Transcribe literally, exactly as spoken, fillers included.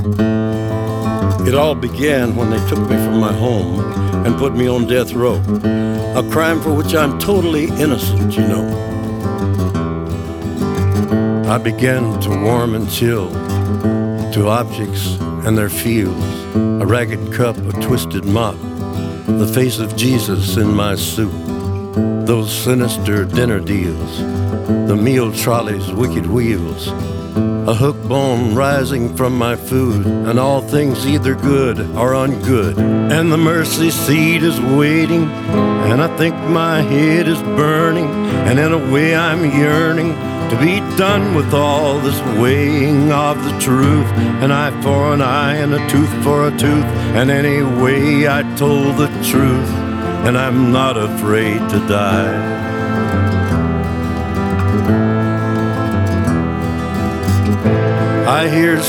It all began when they took me from my home and put me on death row, a crime for which I'm totally innocent, you know. I began to warm and chill to objects and their feels, a ragged cup, a twisted mop, the face of Jesus in my soup, those sinister dinner deals, the meal trolley's wicked wheels, a hook bone rising from my food, and all things either good or ungood. And the mercy seat is waiting, and I think my head is burning, and in a way I'm yearning to be done with all this weighing of the truth. An eye for an eye and a tooth for a tooth, and anyway I told the truth, and I'm not afraid to die. I hear